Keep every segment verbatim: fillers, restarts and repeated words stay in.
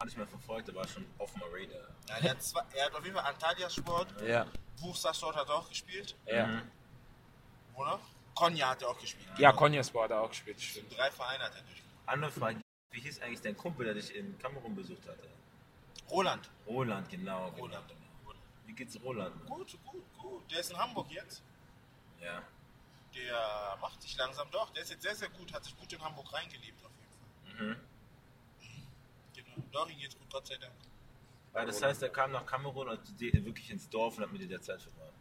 nicht mehr verfolgt, der war schon auf dem Radar. Ja, er, hat zwei, er hat auf jeden Fall Antalya Sport, Ja. Bursaspor hat er auch gespielt. Ja. Mhm. Wo noch? Konya hat er auch gespielt. Ja, Konyaspor hat er auch gespielt, stimmt. Drei Vereine hat er durchgeführt. Andere Frage, wie hieß eigentlich dein Kumpel, der dich in Kamerun besucht hatte? Roland. Roland, genau. Roland. genau. Wie geht's Roland? Gut, gut, gut. Der ist in Hamburg jetzt. Ja. Der macht sich langsam doch. Der ist jetzt sehr, sehr gut. Hat sich gut in Hamburg reingelebt auf jeden Fall. Mhm. Genau. Doch, ihm geht's gut, Gott sei Dank. Weil das heißt, er kam nach Kamerun und zu dir wirklich ins Dorf und hat mit dir der Zeit verbracht.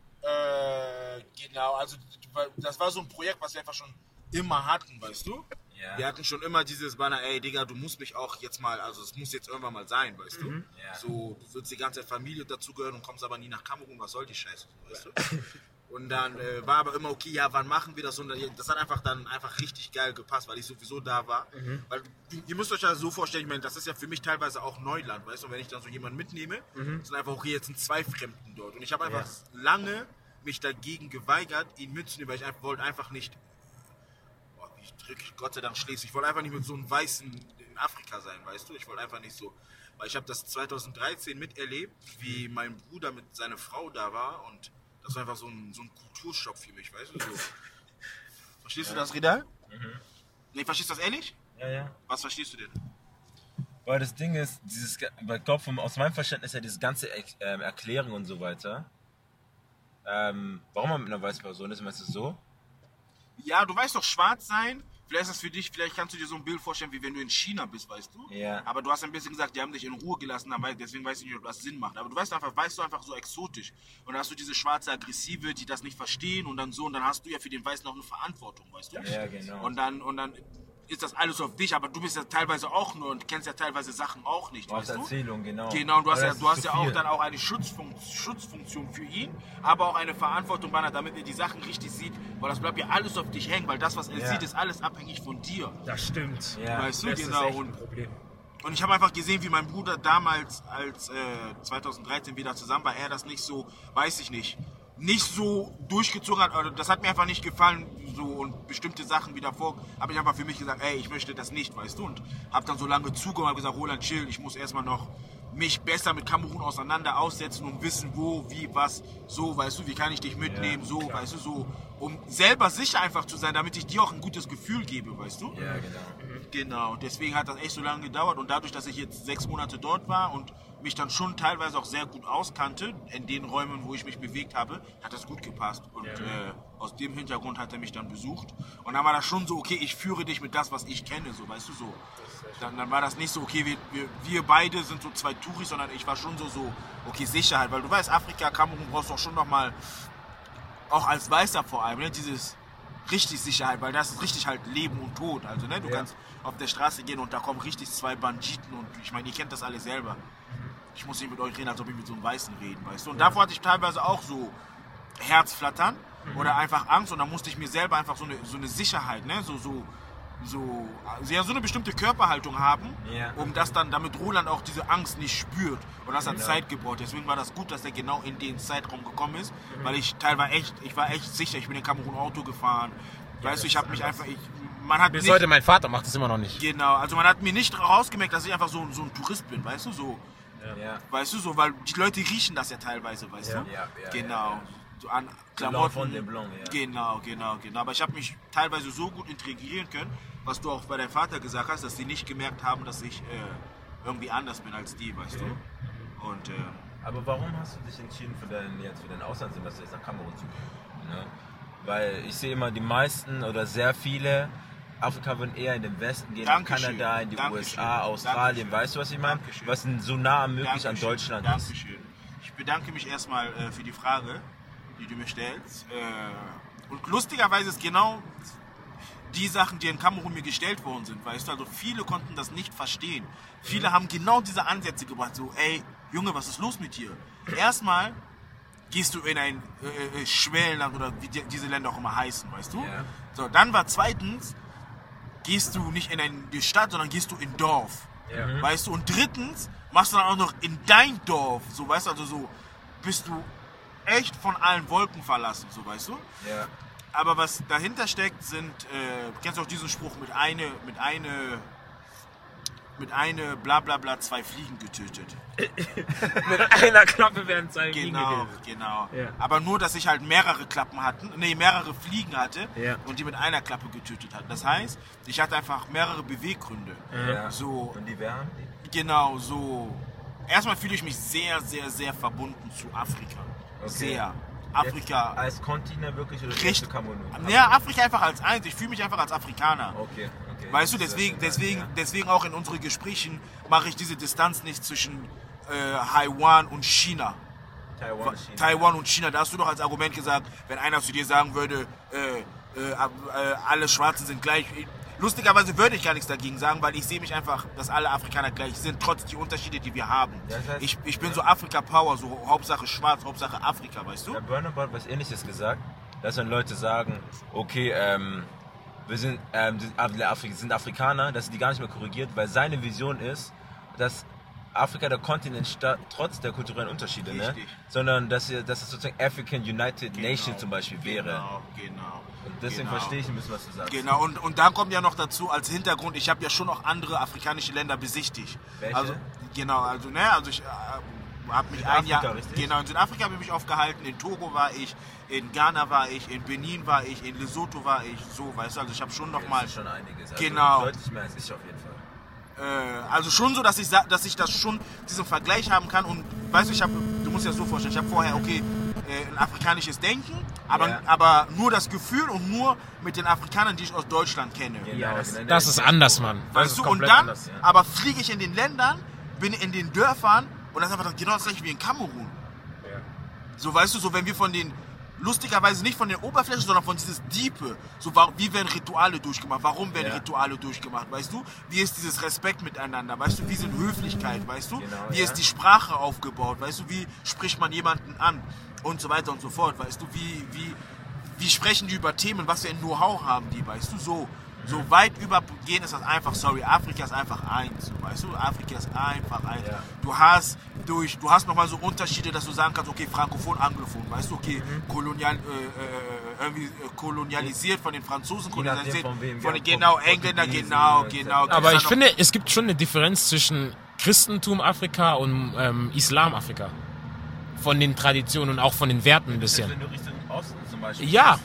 Äh, genau. Also, das war so ein Projekt, was wir einfach schon immer hatten, weißt du? Ja. Wir hatten schon immer dieses Banner, ey Digga, du musst mich auch jetzt mal, also es muss jetzt irgendwann mal sein, weißt du? Mhm. Ja. So, du willst die ganze Familie dazugehören und kommst aber nie nach Kamerun, was soll die Scheiße, weißt du? Und dann äh, war aber immer okay, ja, wann machen wir das? Und das hat einfach dann einfach richtig geil gepasst, weil ich sowieso da war. Mhm. Weil ihr müsst euch ja so vorstellen, ich meine, das ist ja für mich teilweise auch Neuland, weißt du? Und wenn ich dann so jemanden mitnehme, mhm. sind einfach, okay, jetzt sind zwei Fremden dort. Und ich habe einfach ja. lange mich dagegen geweigert, ihn mitzunehmen, weil ich einfach wollte einfach nicht, boah, ich drücke Gott sei Dank Schleswig, ich wollte einfach nicht mit so einem Weißen in Afrika sein, weißt du? Ich wollte einfach nicht so, weil ich habe das zweitausenddreizehn miterlebt, wie mein Bruder mit seiner Frau da war und das war einfach so ein, so ein Kulturschock für mich, weißt du? So. Verstehst ja. du das, Ridal? Mhm. Nee, verstehst du das ehrlich? Ja, ja. Was verstehst du denn? Weil das Ding ist, dieses, weil ich glaube, aus meinem Verständnis ja diese ganze ähm, Erklärung und so weiter, ähm, warum man mit einer weißen Person ist, meinst du so? Ja, du weißt doch, schwarz sein, vielleicht ist das für dich, vielleicht kannst du dir so ein Bild vorstellen, wie wenn du in China bist, weißt du? Ja. Aber du hast ein bisschen gesagt, die haben dich in Ruhe gelassen, deswegen weiß ich nicht, ob das Sinn macht. Aber du weißt einfach, weißt du einfach so exotisch. Und dann hast du diese schwarze Aggressive, die das nicht verstehen und dann so, und dann hast du ja für den Weißen auch eine Verantwortung, weißt du? Ja, genau. Und dann, und dann ist das alles auf dich, aber du bist ja teilweise auch nur und kennst ja teilweise Sachen auch nicht, weißt du? Erzählung, genau. Genau, und du hast ja, du hast ja auch dann auch eine Schutzfunktion, Schutzfunktion für ihn, aber auch eine Verantwortung, damit er die Sachen richtig sieht, weil das bleibt ja alles auf dich hängen, weil das, was er ja. sieht, ist alles abhängig von dir. Das stimmt. Ja. Weißt du, das genau. ist echt ein Problem. Und ich habe einfach gesehen, wie mein Bruder damals, als äh, zweitausenddreizehn wieder zusammen war, er das nicht so, weiß ich nicht, nicht so durchgezogen hat, also das hat mir einfach nicht gefallen, so, und bestimmte Sachen wie davor, habe ich einfach für mich gesagt, ey, ich möchte das nicht, weißt du, und habe dann so lange zugehört, habe gesagt, Roland, chill, ich muss erstmal noch mich besser mit Kamerun auseinander aussetzen und wissen, wo, wie, was, so, weißt du, wie kann ich dich mitnehmen, ja, so, klar. Weißt du, so, um selber sicher einfach zu sein, damit ich dir auch ein gutes Gefühl gebe, weißt du? Ja, genau. Genau, deswegen hat das echt so lange gedauert und dadurch, dass ich jetzt sechs Monate dort war und mich dann schon teilweise auch sehr gut auskannte in den Räumen, wo ich mich bewegt habe, hat das gut gepasst. Und ja. äh, aus dem Hintergrund hat er mich dann besucht. Und dann war das schon so, okay, ich führe dich mit das, was ich kenne, so, weißt du, so. Dann, dann war das nicht so, okay, wir, wir, wir beide sind so zwei Touris, sondern ich war schon so, so, okay, Sicherheit. Weil du weißt, Afrika, Kamerun brauchst du auch schon nochmal, auch als Weißer vor allem, ne, dieses richtig Sicherheit, weil das ist richtig halt Leben und Tod. Also, ne, du ja. kannst auf der Straße gehen und da kommen richtig zwei Banditen und ich meine, ihr kennt das alle selber. Ich muss nicht mit euch reden, als ob ich mit so einem Weißen reden, weißt du. Und ja. davor hatte ich teilweise auch so Herzflattern mhm. oder einfach Angst und dann musste ich mir selber einfach so eine, so eine Sicherheit, ne, so, so, so, ja, so eine bestimmte Körperhaltung haben, ja. um das dann, damit Roland auch diese Angst nicht spürt. Und das hat genau. Zeit gebraucht. Deswegen war das gut, dass er genau in den Zeitraum gekommen ist, mhm. weil ich teilweise echt, ich war echt sicher, ich bin in Kamerun Auto gefahren. Ja, weißt du, ich habe mich einfach, ich, man hat bis nicht, heute, mein Vater macht das immer noch nicht. Genau, also man hat mir nicht rausgemerkt, dass ich einfach so, so ein Tourist bin, weißt du, so. Ja. Weißt du, so, weil die Leute riechen das ja teilweise, weißt ja. du? Ja, ja, genau. Ja, ja. So an Klamotten. Von dem Blanc, ja. Genau, genau, genau. Aber ich habe mich teilweise so gut integrieren können, was du auch bei deinem Vater gesagt hast, dass sie nicht gemerkt haben, dass ich äh, irgendwie anders bin als die, weißt okay. du? Und, äh, aber warum hast du dich entschieden, für dein, jetzt für dein Auslandssemester jetzt nach Kamerun zu gehen? Ne? Weil ich sehe immer, die meisten oder sehr viele Afrika würden eher in den Westen gehen, nach Kanada, in die Dankeschön. U S A, Australien, Dankeschön. Weißt du, was ich meine? Dankeschön. Was so nah möglich Dankeschön. an Deutschland Dankeschön. ist. Dankeschön. Ich bedanke mich erstmal äh, für die Frage, die du mir stellst. Äh, und lustigerweise ist genau die Sachen, die in Kamerun mir gestellt worden sind, weißt du, also viele konnten das nicht verstehen. Viele mhm. haben genau diese Ansätze gebracht, so, ey, Junge, was ist los mit dir? Erstmal gehst du in ein äh, äh, Schwellenland oder wie die, diese Länder auch immer heißen, weißt du? Yeah. So, dann war zweitens, gehst du nicht in eine Stadt, sondern gehst du in Dorf. Yeah. Weißt du? Und drittens machst du dann auch noch in dein Dorf, so, weißt du, also so bist du echt von allen Wolken verlassen, so, weißt du? Ja. Aber was dahinter steckt, sind, äh, kennst du auch diesen Spruch mit eine, mit eine, mit einer bla bla bla zwei Fliegen getötet. Mit einer Klappe werden zwei Fliegen Genau, getötet. genau. Ja. Aber nur, dass ich halt mehrere Klappen hatten, nee, mehrere Fliegen hatte Ja. und die mit einer Klappe getötet hat. Das heißt, ich hatte einfach mehrere Beweggründe. Ja. So, Und die wären? genau, so. Erstmal fühle ich mich sehr, sehr, sehr verbunden zu Afrika. Okay. Sehr. Jetzt Afrika. als Kontinent wirklich oder Richtig. zu Kamerun? Ja, Afrika einfach als eins. Ich fühle mich einfach als Afrikaner. Okay, okay. Weißt du, Das ist deswegen, sehr schön, deswegen, ja. deswegen auch in unseren Gesprächen mache ich diese Distanz nicht zwischen äh, Taiwan und China. Taiwan, China. Taiwan und China, da hast du doch als Argument gesagt, wenn einer zu dir sagen würde, äh, äh, äh, alle Schwarzen sind gleich. Lustigerweise würde ich gar nichts dagegen sagen, weil ich sehe mich einfach, dass alle Afrikaner gleich sind, trotz die Unterschiede, die wir haben. Ja, das heißt- ich, ich bin so Afrika-Power, so Hauptsache schwarz, Hauptsache Afrika, weißt du? Der Burner Boy hat was Ähnliches gesagt, dass wenn Leute sagen, okay, ähm, wir sind, ähm, sind, Afri sind Afrikaner, dass die gar nicht mehr korrigiert, weil seine Vision ist, dass Afrika der Kontinent sta- trotz der kulturellen Unterschiede, ne? Richtig. Sondern dass, ihr- dass es sozusagen African United Genau, Nation zum Beispiel wäre. Genau, genau. Und deswegen genau. verstehe ich ein bisschen, was du sagst. Genau, und, und dann kommt ja noch dazu als Hintergrund, ich habe ja schon auch andere afrikanische Länder besichtigt. Welche? Also, genau, also, ne, also ich äh, habe mich ein Südafrika, Jahr. richtig? Genau, in Südafrika habe ich mich aufgehalten, in Togo war ich, in Ghana war ich, in Benin war ich, in Lesotho war ich, so, weißt du, also ich habe schon noch Das mal. ist schon einiges. Also Genau. Deutlich mehr als ich auf jeden Fall. Äh, also schon so, dass ich, sa- dass ich das schon, diesen Vergleich haben kann und weißt du, ich habe, du musst dir das so vorstellen, ich habe vorher, okay, äh, ein afrikanisches Denken, aber, Ja. aber nur das Gefühl und nur mit den Afrikanern, die ich aus Deutschland kenne. Genau, das- genau. das ist anders, Mann. Das Weißt ist du, und komplett dann, anders, ja. aber fliege ich in den Ländern, bin in den Dörfern und das ist einfach genau das gleiche wie in Kamerun. Ja. So, weißt du, so wenn wir von den, lustigerweise nicht von den Oberflächen, sondern von dieses Diepe, so wa- wie werden Rituale durchgemacht, warum werden Ja. Rituale durchgemacht, weißt du? Wie ist dieses Respekt miteinander, weißt du, wie sind Höflichkeit, weißt du? Genau, wie ja. ist die Sprache aufgebaut, weißt du, wie spricht man jemanden an und so weiter und so fort, weißt du, wie, wie, wie sprechen die über Themen, was für ein Know-how haben die, weißt du, so. So weit übergehen ist das einfach, sorry, Afrika ist einfach eins, weißt du, Afrika ist einfach eins. Ja. Du hast durch, du hast nochmal so Unterschiede, dass du sagen kannst, okay, Frankophon, Anglophon, weißt du, okay, kolonial, äh, äh, irgendwie äh, kolonialisiert von den Franzosen, Je nachdem, kolonialisiert von wem, von ja, den, genau, von Engländer, Portugiesen, genau, et cetera. genau. Aber Gibt's ich da finde, es gibt schon eine Differenz zwischen Christentum Afrika und ähm, Islam Afrika. Von den Traditionen und auch von den Werten ein bisschen. Wenn du Richtung Osten zum Beispiel. Ja,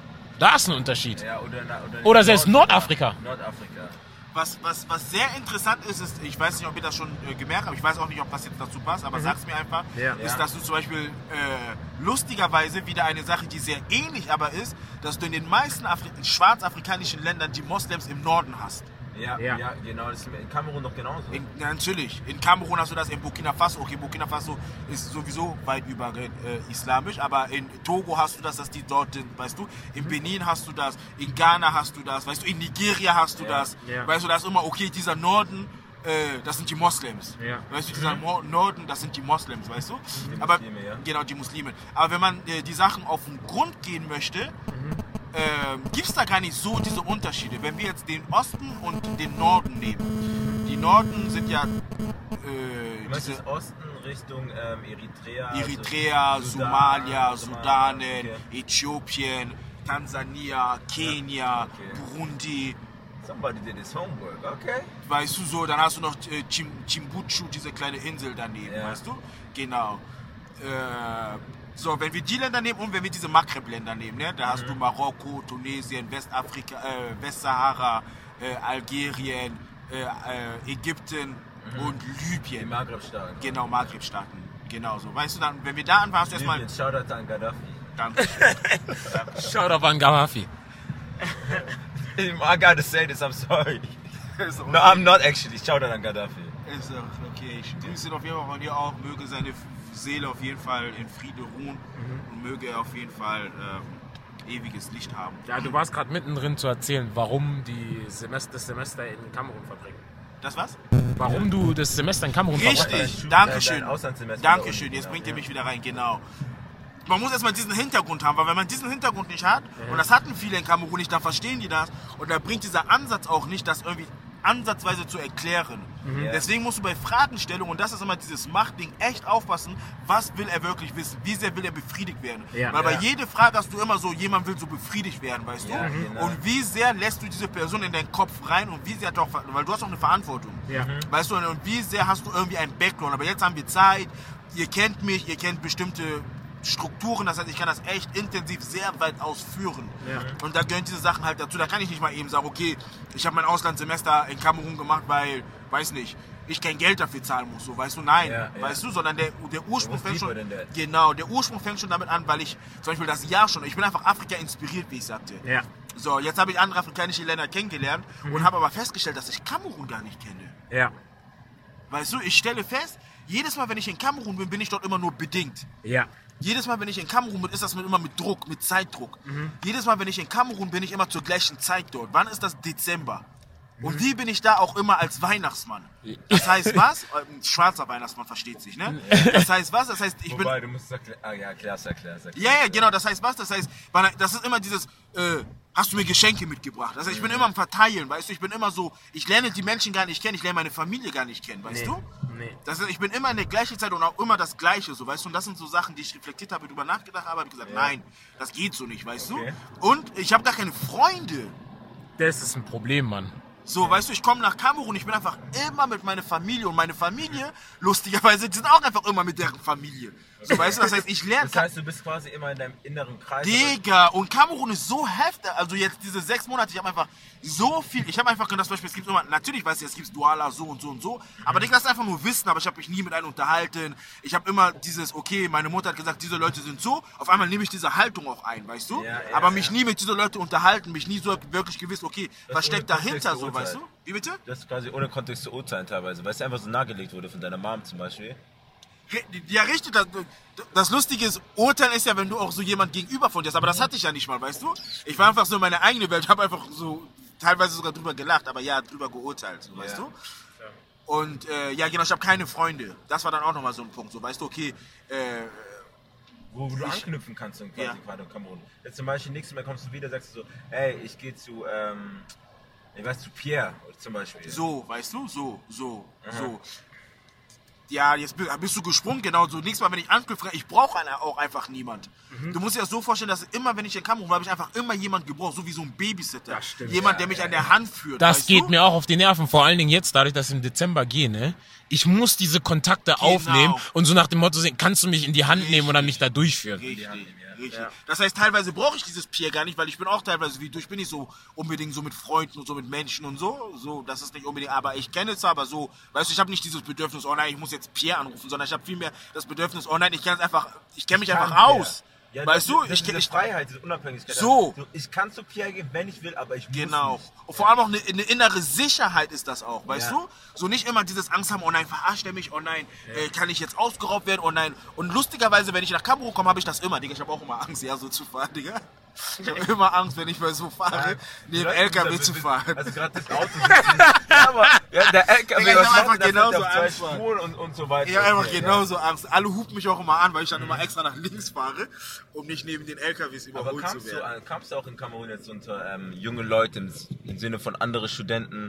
da ist ein Unterschied. Ja, oder, oder, Oder selbst Nordafrika. Nordafrika. Was, was, was sehr interessant ist, ist, ich weiß nicht, ob ihr das schon äh, gemerkt habt, ich weiß auch nicht, ob das jetzt dazu passt, aber sag's mir einfach, Ja. ist, Ja. dass du zum Beispiel äh, lustigerweise wieder eine Sache, die sehr ähnlich aber ist, dass du in den meisten Afri schwarzafrikanischen Ländern die Moslems im Norden hast. Ja, Ja. ja. genau. Das ist in Kamerun doch genauso. In, ja, natürlich. In Kamerun hast du das, in Burkina Faso. Okay, Burkina Faso ist sowieso weit über äh, islamisch, aber in Togo hast du das, dass die dort sind, weißt du. In Benin hast du das, in Ghana hast du das, weißt du. In Nigeria hast du Ja, das. ja. Weißt du, da ist immer, okay, dieser Norden, äh, das sind die Moslems. Ja. Weißt du, dieser Mo- Norden, das sind die Moslems, weißt du. Die aber, Muslime, ja. Genau, die Muslime. Aber wenn man äh, die Sachen auf den Grund gehen möchte, ähm, gibt es da gar nicht so diese Unterschiede. Wenn wir jetzt den Osten und den Norden nehmen. Die Norden sind ja äh, Du meinst diese das Osten Richtung ähm, Eritrea? Eritrea, also Somalia, Sudan, okay. Äthiopien, Tansania, Kenia, okay. Burundi. Somebody did his homework, okay. Weißt du so, dann hast du noch äh, Chim Chimbuchu, diese kleine Insel daneben, Ja. weißt du? Genau. Äh, so, wenn wir die Länder nehmen und wenn wir diese Maghreb-Länder nehmen, ne, da hast du Marokko, Tunesien, Westafrika, äh, Westsahara, äh, Algerien, äh, äh, Ägypten und Die Libyen. Maghreb-Staaten. Genau, Maghreb-Staaten. Genau so. Weißt du, dann, wenn wir da anfangen, hast du erstmal. Libyen, Shoutout an Gaddafi. Danke. Schaut auf an Gaddafi. I gotta say this, I'm sorry. Ist No, I'm not actually. Shoutout an Gaddafi. Ist doch okay. Ich grüße ihn auf jeden Fall von dir auch. Möge seine Seele auf jeden Fall in Friede ruhen und möge er auf jeden Fall ähm, ewiges Licht haben. Ja, du warst gerade mittendrin zu erzählen, warum die Semester, das Semester in Kamerun verbringen. Das was? Warum du das Semester in Kamerun verbringst. Richtig. Dein Dankeschön. dein Auslandssemester Dankeschön. da Jetzt unten, bringt genau, ihr ja. mich wieder rein. Genau. Man muss erstmal diesen Hintergrund haben, weil wenn man diesen Hintergrund nicht hat, und das hatten viele in Kamerun nicht, dann verstehen die das. Und da bringt dieser Ansatz auch nicht, dass irgendwie ansatzweise zu erklären. Mhm. Deswegen musst du bei Fragestellungen, und das ist immer dieses Machtding, echt aufpassen, was will er wirklich wissen, wie sehr will er befriedigt werden. Ja. Weil bei Ja. jeder Frage hast du immer so, jemand will so befriedigt werden, weißt Ja, du? genau. Und wie sehr lässt du diese Person in deinen Kopf rein und wie sehr hat auch, weil du hast auch eine Verantwortung. Ja. Mhm. Weißt du, und wie sehr hast du irgendwie einen Background. Aber jetzt haben wir Zeit, ihr kennt mich, ihr kennt bestimmte Strukturen, das heißt, ich kann das echt intensiv sehr weit ausführen. Ja. Und da gehören diese Sachen halt dazu. Da kann ich nicht mal eben sagen, okay, ich habe mein Auslandssemester in Kamerun gemacht, weil, weiß nicht, ich kein Geld dafür zahlen muss, so, weißt du, nein, Ja, ja. weißt du, sondern der, der Ursprung Was fängt schon, deeper than that. genau, der Ursprung fängt schon damit an, weil ich zum Beispiel das Jahr schon, ich bin einfach Afrika inspiriert, wie ich sagte. Ja. So, jetzt habe ich andere afrikanische Länder kennengelernt Mhm. und habe aber festgestellt, dass ich Kamerun gar nicht kenne. Ja. Weißt du, ich stelle fest, jedes Mal, wenn ich in Kamerun bin, bin ich dort immer nur bedingt. Ja. Jedes Mal, wenn ich in Kamerun bin, ist das mit, immer mit Druck, mit Zeitdruck. Jedes Mal, wenn ich in Kamerun bin, bin ich immer zur gleichen Zeit dort. Wann ist das? Dezember. Und wie bin ich da auch immer als Weihnachtsmann? Das heißt was? Ein schwarzer Weihnachtsmann versteht sich, ne? Das heißt was? Das heißt, ich bin... Wobei, du musst es erklären. Ah, ja, erklär's, erklär's, erklär's. Ja, ja, genau, das heißt was? Das heißt, das ist immer dieses, äh, hast du mir Geschenke mitgebracht? Das heißt, ich bin immer am Verteilen, weißt du? Ich bin immer so, ich lerne die Menschen gar nicht kennen, ich lerne meine Familie gar nicht kennen, weißt Nee. du? Nee. Das heißt, ich bin immer in der gleichen Zeit und auch immer das Gleiche, so, weißt du? Und das sind so Sachen, die ich reflektiert habe, drüber nachgedacht habe, habe gesagt, Ja. nein, das geht so nicht, weißt Okay. du? Und ich habe gar keine Freunde. Das ist ein Problem, Mann. So, weißt du, ich komme nach Kamerun, ich bin einfach immer mit meiner Familie und meine Familie, lustigerweise, die sind auch einfach immer mit deren Familie. So, weißt du, das heißt, ich lerne... Das heißt, du bist quasi immer in deinem inneren Kreis. Digga, und Kamerun ist so heftig, also jetzt diese sechs Monate, ich habe einfach so viel, ich habe einfach gedacht, zum Beispiel, es gibt immer, natürlich weiß ich, es gibt Douala so und so und so, aber Digga, das ist einfach nur Wissen, aber ich habe mich nie mit einem unterhalten, ich habe immer dieses, okay, meine Mutter hat gesagt, diese Leute sind so, auf einmal nehme ich diese Haltung auch ein, weißt du, Ja, ja, aber mich ja. nie mit diesen Leuten unterhalten, mich nie so wirklich gewiss, okay, Das was ohne steckt Kontext dahinter so, beurteilt. weißt du, wie bitte? Das ist quasi ohne Kontext zu urteilen teilweise, weil es einfach so nahegelegt wurde von deiner Mom zum Beispiel. Ja, richtig. Das, das Lustige ist, urteilen ist ja, wenn du auch so jemand gegenüber von dir hast. Aber das hatte ich ja nicht mal, weißt du? Ich war einfach so in meiner eigenen Welt, habe einfach so teilweise sogar drüber gelacht, aber ja, drüber geurteilt, so, weißt Ja. du? Und äh, ja, genau, ich habe keine Freunde. Das war dann auch nochmal so ein Punkt, so, weißt du, okay, äh, Wo, wo du Ich- anknüpfen kannst in quasi Ja. gerade in Kamerun. Jetzt zum Beispiel nächstes Mal kommst du wieder, sagst du so, hey, ich gehe zu, ähm, ich weiß, zu Pierre zum Beispiel. so, weißt du, so, so, so. Ja, jetzt bi- bist du gesprungen, genau so. Nächstes Mal, wenn ich anknüpfe, ich brauche auch einfach niemand. Du musst dir das so vorstellen, dass immer, wenn ich in Kamerun war, habe ich einfach immer jemanden gebraucht, so wie so ein Babysitter. Das stimmt. Jemand, Ja, der mich ja, an der ja. Hand führt. Das weißt geht du? mir auch auf die Nerven, vor allen Dingen jetzt, dadurch, dass ich im Dezember gehe, ne? Ich muss diese Kontakte aufnehmen und so nach dem Motto sehen, kannst du mich in die Hand nehmen oder mich da durchführen? Richtig, Hand nehmen, ja. richtig. Ja. Das heißt, teilweise brauche ich dieses Peer gar nicht, weil ich bin auch teilweise wie du, ich bin nicht so unbedingt so mit Freunden und so mit Menschen und so, so, das ist nicht unbedingt, aber ich kenne es aber so, weißt du, ich habe nicht dieses Bedürfnis, oh nein, ich muss jetzt Pierre anrufen, sondern ich habe vielmehr das Bedürfnis, oh nein, ich kann es einfach, ich kenne mich Ich einfach kann aus. Pierre. Ja, weißt das, du, das ich, ist diese ich, Freiheit, diese Unabhängigkeit. So. Ich kann zu Pierre gehen, wenn ich will, aber ich muss Genau. nicht. Und vor allem auch eine, eine innere Sicherheit ist das auch, weißt Ja. du? So nicht immer dieses Angst haben, oh nein, verarscht er mich, oh nein, äh, kann ich jetzt ausgeraubt werden, oh nein. Und lustigerweise, wenn ich nach Kamerun komme, habe ich das immer, Digga. Ich habe auch immer Angst, ja, so zu fahren, Digga. Ich habe immer Angst, wenn ich mal so fahre, neben Leute, L K W dieser- zu fahren. Also gerade das Auto sitzen. Ja, aber ja, der L K W, Digga, ich was hab macht einfach der? genauso Der fährt auf zwei Angst, Mann. Spuren und, und so weiter. Ich habe einfach Okay, genauso Angst. Alle hupen mich auch immer an, weil ich dann immer extra nach links fahre, um nicht neben den L K Ws Aber überholt zu kamst du, werden. an- kamst du auch in Kamerun jetzt unter ähm, junge Leute im, im Sinne von andere Studenten?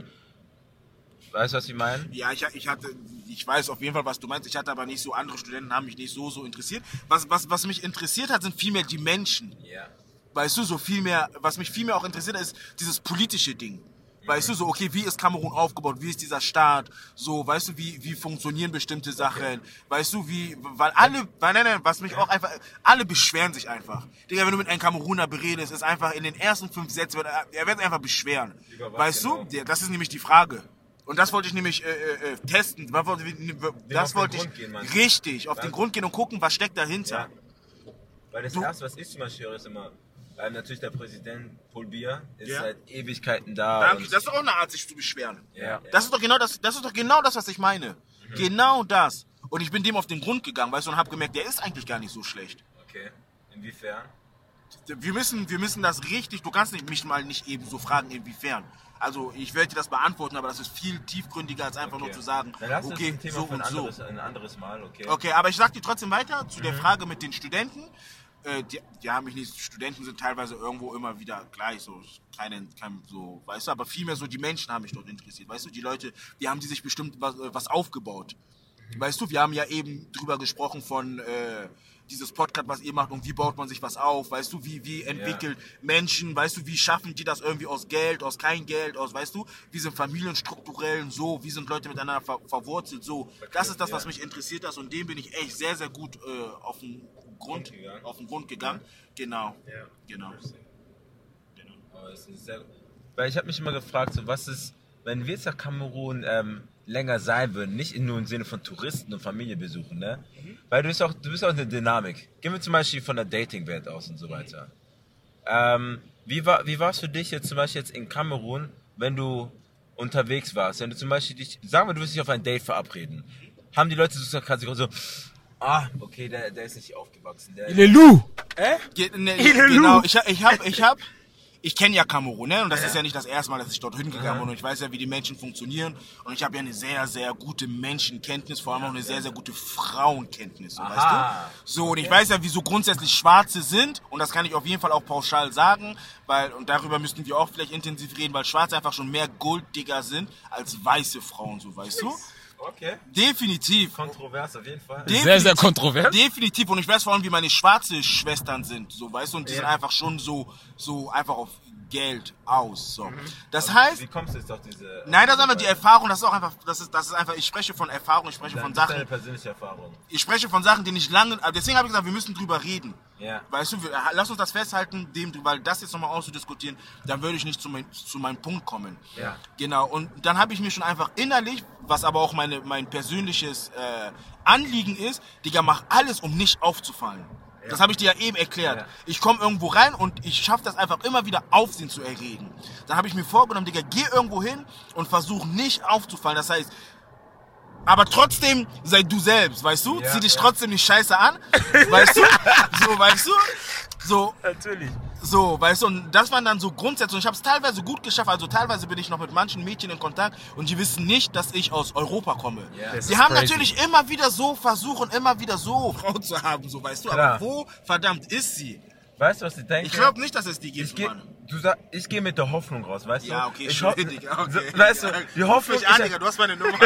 Weißt du, was ich meine? Ja, ich, ich hatte, ich weiß auf jeden Fall, was du meinst. Ich hatte aber nicht so, andere Studenten haben mich nicht so, so interessiert. Was, was, was mich interessiert hat, sind vielmehr die Menschen. Ja. Weißt du, so viel mehr, was mich viel mehr auch interessiert, ist dieses politische Ding. Weißt du, so, okay, wie ist Kamerun aufgebaut, wie ist dieser Staat, so, weißt du, wie, wie funktionieren bestimmte Sachen, weißt du, wie, weil alle, weil, nein, nein, was mich auch einfach, alle beschweren sich einfach. Digga, wenn du mit einem Kameruner beredest, ist einfach in den ersten fünf Sätzen, wird er, er wird sich einfach beschweren. Über was Weißt genau? du, Der- das ist nämlich die Frage. Und das wollte ich nämlich äh, äh, äh, testen. Was wollte ich- Das auf den wollte ich, Grund gehen, meinst du? richtig, auf Ja. den Grund gehen und gucken, was steckt dahinter. Ja. Weil das Du- erste, was ich zum Beispiel höre, ist immer, weil natürlich der Präsident Paul Biya ist Ja. seit Ewigkeiten da. Danke, und- das ist doch auch eine Art, sich zu beschweren. ja. Das ist doch genau das, das ist doch genau das, was ich meine. Genau das. Und ich bin dem auf den Grund gegangen, weißt du, und habe gemerkt, der ist eigentlich gar nicht so schlecht. Okay. Inwiefern? Wir müssen, wir müssen das richtig, du kannst nicht, mich mal nicht eben so fragen, inwiefern. Also ich werde dir das beantworten, aber das ist viel tiefgründiger, als einfach Okay. nur zu sagen, Dann lass uns okay, ein Thema so für ein und so. anderes, ein anderes Mal, okay? Okay, aber ich sag dir trotzdem weiter zu der Frage mit den Studenten. äh, die, die haben mich nicht, Studenten sind teilweise irgendwo immer wieder gleich, so, keine, kein, so, weißt du, aber vielmehr so die Menschen haben mich dort interessiert, weißt du, die Leute, die haben die sich bestimmt was, was aufgebaut. Weißt du, wir haben ja eben drüber gesprochen von äh, dieses Podcast, was ihr macht und wie baut man sich was auf, weißt du, wie, wie entwickelt ja. Menschen, weißt du, wie schaffen die das irgendwie aus Geld, aus kein Geld, aus, weißt du, wie sind Familien strukturell so, wie sind Leute miteinander ver verwurzelt, so. Das ist das, was mich interessiert hat und dem bin ich echt sehr, sehr gut äh, auf den Grund, auf den Grund gegangen. Genau, ja. genau. genau. Aber es ist sehr, weil ich habe mich immer gefragt, so, was ist, wenn wir jetzt nach Kamerun ähm, länger sein würden, nicht nur im Sinne von Touristen und Familie besuchen, ne? Mhm. Weil du bist auch, du bist auch eine Dynamik. Gehen wir zum Beispiel von der Dating-Welt aus und so weiter. Ähm, wie war, wie war es für dich jetzt zum Beispiel jetzt in Kamerun, wenn du unterwegs warst? Wenn du zum Beispiel dich, sagen wir, du willst dich auf ein Date verabreden. Haben die Leute so, so ah, okay, der, der ist nicht aufgewachsen. Der, Ilelu! Äh? Ge ne, genau, ich, ich hab, ich hab, ich kenne ja Kamerun, ne? Und das ja. ist ja nicht das erste Mal, dass ich dort hingegangen bin. Und ich weiß ja, wie die Menschen funktionieren. Und ich habe ja eine sehr, sehr gute Menschenkenntnis, vor allem auch eine sehr, sehr gute Frauenkenntnis, so, weißt du? So, und ich weiß ja, wie so grundsätzlich Schwarze sind. Und das kann ich auf jeden Fall auch pauschal sagen. Weil, und darüber müssten wir auch vielleicht intensiv reden, weil Schwarze einfach schon mehr Golddigger sind als weiße Frauen, so, weißt du? Okay. Definitiv. Kontrovers auf jeden Fall. Definitiv, sehr, sehr kontrovers. Definitiv. Und ich weiß vor allem, wie meine schwarze Schwestern sind, so, weißt du? Und die ja. sind einfach schon so, so einfach auf Geld aus, so. Mhm. Das Aber heißt... Wie kommst du jetzt auf diese... Nein, das ist einfach die Erfahrung, das ist auch einfach, das ist, das ist einfach, ich spreche von Erfahrung, ich spreche Nein, von das Sachen... ist deine persönliche Erfahrung. Ich spreche von Sachen, die nicht lange... Deswegen habe ich gesagt, wir müssen drüber reden. Ja. Weißt du, wir, lass uns das festhalten, dem, weil das jetzt nochmal auszudiskutieren, dann würde ich nicht zu, mein, zu meinem Punkt kommen. Ja. Genau, und dann habe ich mir schon einfach innerlich, was aber auch meine, mein persönliches äh, Anliegen ist, Digga, mach alles, um nicht aufzufallen. Ja. Das habe ich dir ja eben erklärt. Ja. Ich komme irgendwo rein und ich schaffe das einfach immer wieder Aufsehen zu erregen. Dann habe ich mir vorgenommen, Digga, geh irgendwo hin und versuch nicht aufzufallen. Das heißt, aber trotzdem sei du selbst, weißt du? Ja, Zieh dich ja. trotzdem nicht scheiße an, weißt du? So, weißt du? So. Natürlich. So, weißt du, und das waren dann so Grundsätze und ich habe es teilweise gut geschafft, also teilweise bin ich noch mit manchen Mädchen in Kontakt und die wissen nicht, dass ich aus Europa komme. Yeah. Die haben crazy. Natürlich immer wieder so versuchen, immer wieder so Frau zu haben, so, weißt du, Klar. aber wo verdammt ist sie? Weißt du, was ich denke? Ich glaube nicht, dass es die gibt, ich geh, Mann. Du sag, ich gehe mit der Hoffnung raus, weißt du? Ja, okay, ich schön, Digga, okay. So, weißt du, die Hoffnung... Ich an, Digga, du hast meine Nummer.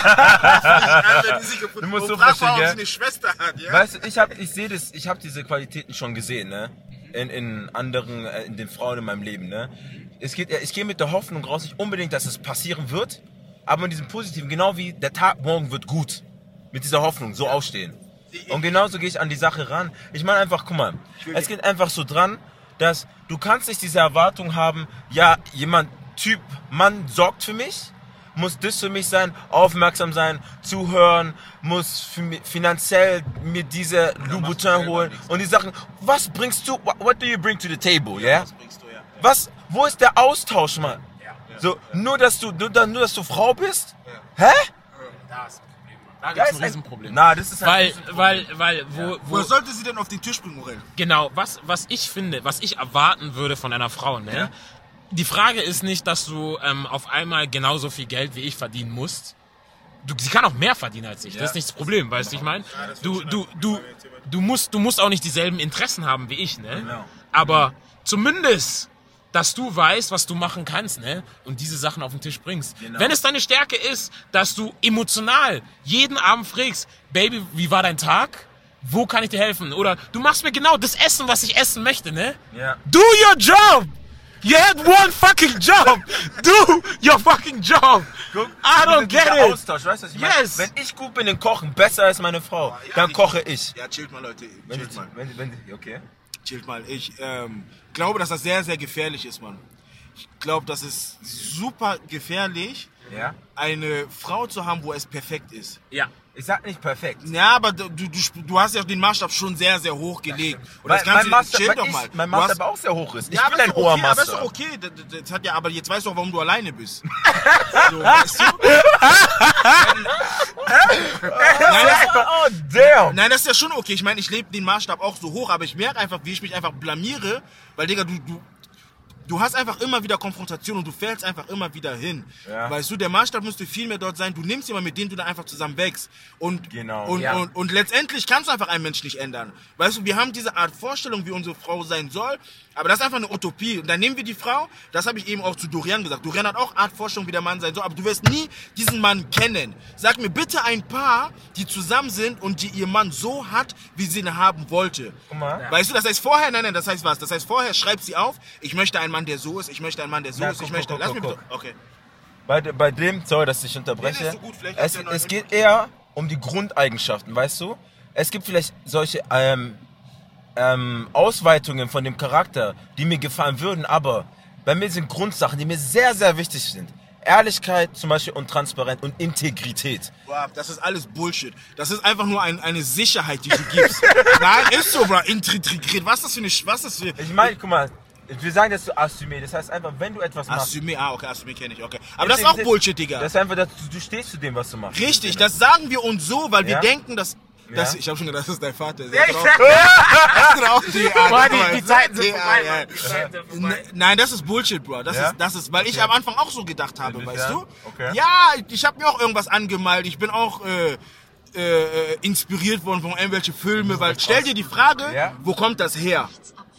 Du musst so frag verstehen, mal, ob ja? sie eine Schwester hat, ja? Weißt du, ich hab, ich sehe das, ich habe diese Qualitäten schon gesehen, ne? In, in anderen, in den Frauen in meinem Leben, ne? Es geht, ich gehe mit der Hoffnung raus, nicht unbedingt, dass es passieren wird, aber mit diesem Positiven, genau wie der Tag morgen wird gut. Mit dieser Hoffnung, so aufstehen. Und genauso gehe ich an die Sache ran. Ich meine einfach, guck mal, es geht einfach so dran, dass du kannst nicht diese Erwartung haben, ja, jemand, Typ, Mann sorgt für mich, muss das für mich sein, aufmerksam sein, zuhören, muss für mich, finanziell mir diese Louboutin holen und die Sachen, was bringst du, what do you bring to the table, yeah? Was bringst du, ja? Was, wo ist der Austausch, Mann? Ja. So, nur dass du, nur, nur dass du Frau bist? Ja. Hä? Das. Da gibt es ein Riesenproblem. Na, das ist weil, weil, weil, wo, wo, wo sollte sie denn auf den Tisch bringen, Morell? Genau, was, was ich finde, was ich erwarten würde von einer Frau, ne? Ja. Die Frage ist nicht, dass du ähm, auf einmal genauso viel Geld wie ich verdienen musst. Du, sie kann auch mehr verdienen als ich. Ja. Das ist nicht das Problem, weißt du, ich meine? Ja, du, du, du, du musst, du musst auch nicht dieselben Interessen haben wie ich, ne? Genau. Aber zumindest, dass du weißt, was du machen kannst, ne? Und diese Sachen auf den Tisch bringst. Genau. Wenn es deine Stärke ist, dass du emotional jeden Abend fragst, Baby, wie war dein Tag? Wo kann ich dir helfen? Oder du machst mir genau das Essen, was ich essen möchte, ne? Ja. Do your job! You had one fucking job! Do your fucking job! Guck, I don't get it! Austausch, weißt du, was ich meine? Yes! Wenn ich gut bin in Kochen, besser als meine Frau, ja, dann ich, koche ich. Ja, chillt mal, Leute. Wenn Chillt sie, mal. Wenn, wenn sie, okay. Chillt mal. Ich ähm, glaube, dass das sehr, sehr gefährlich ist, Mann. Ich glaube, das ist super gefährlich, ja? eine Frau zu haben, wo es perfekt ist. Ja. Ich sag nicht perfekt. Ja, aber du, du, du hast ja den Maßstab schon sehr, sehr hoch gelegt. Und das Ganze, mein Maßstab, chill doch ich, mal. Mein Maßstab auch sehr hoch ist. Ich ja, bin ein hoher okay, Maßstab. Aber ist doch okay. Das, das hat ja, aber jetzt weißt du auch, warum du alleine bist. So, weißt du? Nein, das, oh, damn. Nein, das ist ja schon okay. Ich meine, ich lebe den Maßstab auch so hoch, aber ich merke einfach, wie ich mich einfach blamiere, weil, Digga, du, du du hast einfach immer wieder Konfrontation und du fällst einfach immer wieder hin. Ja. Weißt du, der Maßstab müsste viel mehr dort sein. Du nimmst jemanden, mit dem du dann einfach zusammen wächst. Und, Genau. und, Ja. und, und letztendlich kannst du einfach einen Menschen nicht ändern. Weißt du, wir haben diese Art Vorstellung, wie unsere Frau sein soll, aber das ist einfach eine Utopie. Und dann nehmen wir die Frau, das habe ich eben auch zu Dorian gesagt. Dorian hat auch Art Vorstellung, wie der Mann sein soll, aber du wirst nie diesen Mann kennen. Sag mir bitte ein Paar, die zusammen sind und die ihr Mann so hat, wie sie ihn haben wollte. Guck mal. Ja. Weißt du, das heißt vorher, nein, nein, das heißt was? Das heißt vorher, schreib sie auf, ich möchte einen Mann, der so ist, ich möchte einen Mann, der so Na, ist, guck, ich möchte... guck, Lass guck, mich guck. bitte... Okay. Bei, de- bei dem, sorry, dass ich Nee, unterbreche, nee, ist so gut, vielleicht es, habt ihr noch es einen geht Input. eher um die Grundeigenschaften, weißt du? Es gibt vielleicht solche ähm, ähm, Ausweitungen von dem Charakter, die mir gefallen würden, aber bei mir sind Grundsachen, die mir sehr, sehr wichtig sind. Ehrlichkeit zum Beispiel und Transparenz und Integrität. Boah, das ist alles Bullshit. Das ist einfach nur ein, eine Sicherheit, die du gibst. Nein, ist so, bro. Integrität. Was ist das für eine... Sch- Was ist das für... Ich meine, guck mal, wir sagen das zu Assumé, das heißt einfach, wenn du etwas machst... Assumé, ah, okay, Assumé kenne ich, okay. Aber das ist auch Bullshit, Digga. Das ist einfach, dass du, du stehst zu dem, was du machst. Richtig, das sagen wir uns so, weil wir Ja? denken, dass... dass Ja? Ich habe schon gedacht, das ist dein Vater. Ja, ich sag, Drauf, Digga. Boah, die, die Zeiten sind Ja, vorbei, ja. Mann. Die Zeiten sind vorbei. Ne- Nein, das ist Bullshit, Bro. Das Ja? ist, das ist, weil ich Okay. am Anfang auch so gedacht habe, Inwiefern? weißt du? Okay. Ja, ich habe mir auch irgendwas angemalt. Ich bin auch äh, äh, äh, inspiriert worden von irgendwelchen Filmen, weil stell dir die Frage, Ja? wo kommt das her?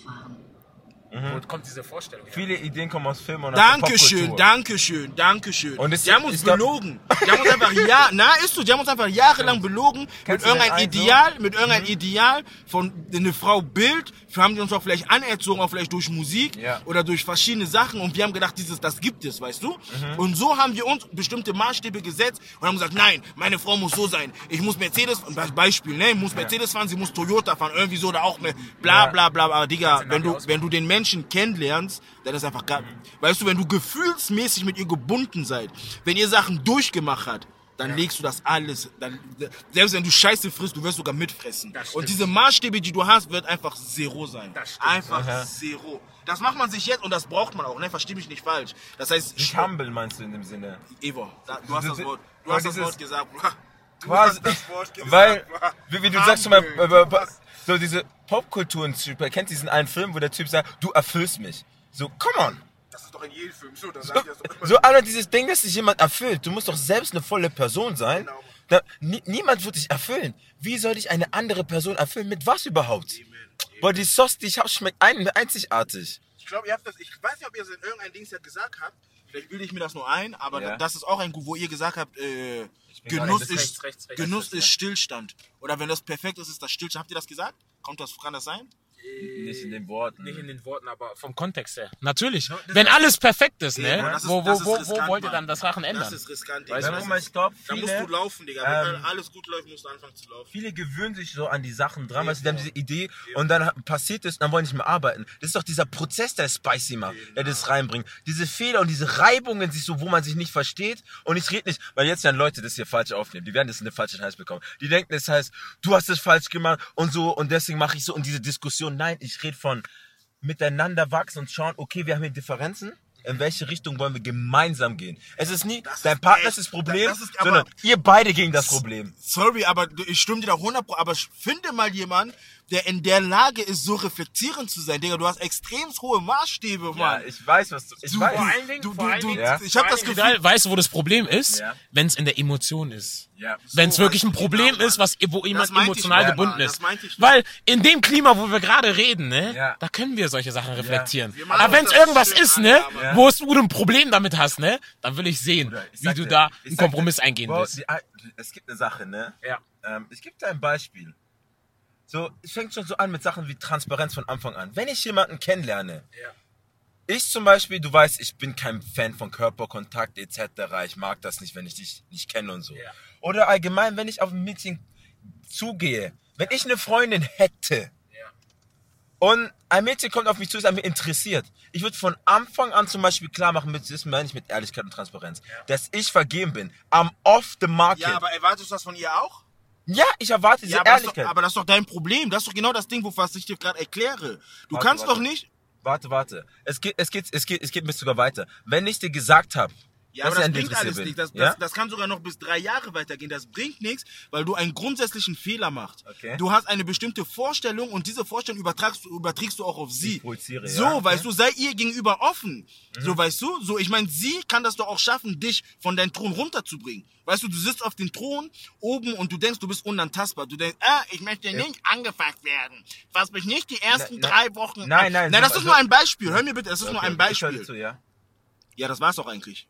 Wo kommt diese Vorstellung her? Viele Ideen kommen aus Filmen und aus der Dankeschön, Popkultur. Dankeschön, Dankeschön. Und es- die haben uns ich glaub- belogen. Die haben uns einfach, ja, na, ist so, die haben uns einfach jahrelang belogen mit Kennst du den irgendeinem einen so? Ideal, mit irgendeinem Ideal von eine Frau Bild. Haben die uns auch vielleicht anerzogen, auch vielleicht durch Musik Ja. oder durch verschiedene Sachen und wir haben gedacht, dieses, das gibt es, weißt du? Mhm. Und so haben wir uns bestimmte Maßstäbe gesetzt und haben gesagt, nein, meine Frau muss so sein. Ich muss Mercedes, Be- Beispiel, ne, ich muss Mercedes fahren, sie muss Toyota fahren, irgendwie so oder auch mehr, bla, Ja. bla, bla, aber Digga, wenn du, auswählen. wenn du den Menschen kennenlernst, dann ist einfach geil. Weißt du, wenn du gefühlsmäßig mit ihr gebunden seid, wenn ihr Sachen durchgemacht habt, dann legst du das alles, dann, selbst wenn du Scheiße frisst, du wirst sogar mitfressen. Das stimmt. Und diese Maßstäbe, die du hast, wird einfach zero sein. Das stimmt. Einfach Aha. zero. Das macht man sich jetzt und das braucht man auch, ne? Versteh mich nicht falsch. Das heißt, Nicht humble meinst du in dem Sinne. Evo, da- du hast das Wort, du Aber hast das dieses- Wort gesagt, Bruder. Du Quasi, hast das Wort gesagt, weil, Bruder. wie, wie du sagst, zum Beispiel, Humble. äh, äh, so diese Popkulturen-Typ, er kennt diesen einen Film, wo der Typ sagt, du erfüllst mich. So, come on. Das ist doch in jedem Film so, das So, sagt er doch immer. so Alter, dieses Ding, dass dich jemand erfüllt, du musst doch selbst eine volle Person sein. Genau. Da, nie, niemand wird dich erfüllen. Wie soll dich eine andere Person erfüllen? Mit was überhaupt? Boah, die Sauce, die ich hab, schmeckt ein, einzigartig. Ich glaube, ihr habt das, ich weiß nicht, ob ihr es in irgendein Dings ja gesagt habt. Vielleicht bilde ich mir das nur ein, aber Ja. das ist auch ein, wo ihr gesagt habt, äh, bin Genuss, gerade- ist, rechts, rechts, rechts, Genuss rechts, ja. ist Stillstand. Oder wenn das perfekt ist, ist das Stillstand. Habt ihr das gesagt? Kommt das, kann das sein? Nicht in den Worten. Nicht in den Worten, aber vom Kontext her. Natürlich. Wenn alles perfekt ist, ne? Ja, das ist- wo, das wo, ist wo, riskant, wo wollt ihr Mann. dann das Sachen ändern? Das ist riskant, Digga. Weißt du, Das guck mal, ist- ich glaube, Da musst viele, du laufen, Digga. Wenn ähm, alles gut läuft, musst du anfangen zu laufen. viele gewöhnen sich so an die Sachen dran, weißt du, die haben diese Idee und dann passiert es und dann wollen nicht mehr arbeiten. Das ist doch dieser Prozess, der spicy macht, der das reinbringt. Diese Fehler und diese Reibungen, sich so, wo man sich nicht versteht. Und ich rede nicht, weil jetzt werden Leute das hier falsch aufnehmen. Die werden das in den falschen Hals bekommen. Die denken, das heißt, du hast es falsch gemacht und so und deswegen mache ich so. Und diese Diskussion, nein, ich rede von miteinander wachsen und schauen, okay, wir haben hier Differenzen. In welche Richtung wollen wir gemeinsam gehen? Es ist nie, Das dein ist Partner echt- ist das Problem, das ist aber- sondern ihr beide gegen das Problem. Sorry, aber ich stimme dir da hundert Prozent, aber finde mal jemanden, der in der Lage ist, so reflektierend zu sein. Digga, du hast extrem hohe Maßstäbe, Mann. ich weiß, was du, ich Du- weiß. Vor allen Dingen, du, vor du, allen du, Dingen, Ja. ich habe das Vor allen Gefühl, Dingen, weißt du, wo das Problem ist? Ja. Wenn es in der Emotion ist. Ja. Wenn es So, wirklich ein weißt du, Problem genau, ist, was, wo jemand meinte ich emotional nicht, gebunden Mann, ist. das meinte ich nicht. Weil in dem Klima, wo wir gerade reden, ne, Ja. da können wir solche Sachen reflektieren. Wir machen Aber wenn es das irgendwas schön ist, an, ne, aber- wo, es, wo du ein Problem damit hast, ne, dann will ich sehen, Bruder, ich wie sag du dir- da ich einen sag Kompromiss dir, eingehen Bro, willst. die, es gibt eine Sache, ne? Ja. Ähm, ich gebe dir ein Beispiel. So, es fängt schon so an mit Sachen wie Transparenz von Anfang an. Wenn ich jemanden kennenlerne, Ja. ich zum Beispiel, du weißt, ich bin kein Fan von Körperkontakt et cetera. Ich mag das nicht, wenn ich dich nicht kenne und so. Ja. Oder allgemein, wenn ich auf ein Meeting zugehe, wenn ich eine Freundin hätte Ja. und ein Mädchen kommt auf mich zu, ist an mir interessiert, ich würde von Anfang an zum Beispiel klar machen, mit, das meine ich mit Ehrlichkeit und Transparenz, dass ich vergeben bin. I'm off the market. ja, aber erwartest du das von ihr auch? Ja, ich erwarte diese Ja, aber das, ist Ehrlichkeit. doch, aber das ist doch dein Problem. Das ist doch genau das Ding, was ich dir gerade erkläre. Du Warte, kannst warte. doch nicht... Warte, warte. Es geht, es geht, es geht, es geht mir sogar weiter. Wenn ich dir gesagt habe, Ja, dass aber ich das an dir bringt alles interessiert nichts. bin. Das, Ja? das, das kann sogar noch bis drei Jahre weitergehen. Das bringt nichts, weil du einen grundsätzlichen Fehler machst. Okay. Du hast eine bestimmte Vorstellung und diese Vorstellung übertragst, du- überträgst du auch auf sie. Ich projiziere, so, ja, okay. weißt du, sei ihr gegenüber offen. So, weißt du, so, ich meine, sie kann das doch auch schaffen, dich von deinem Thron runterzubringen. Weißt du, du sitzt auf dem Thron oben und du denkst, du bist unantastbar. Du denkst, ah, ich möchte nicht angefasst werden. Fass mich nicht die ersten Na- na- drei Wochen Nein, an. nein, Nein, das so- ist nur ein Beispiel. Hör mir bitte, das ist Okay, nur ein okay, ich höre Beispiel. dir zu, ja? Ja, das war's doch eigentlich.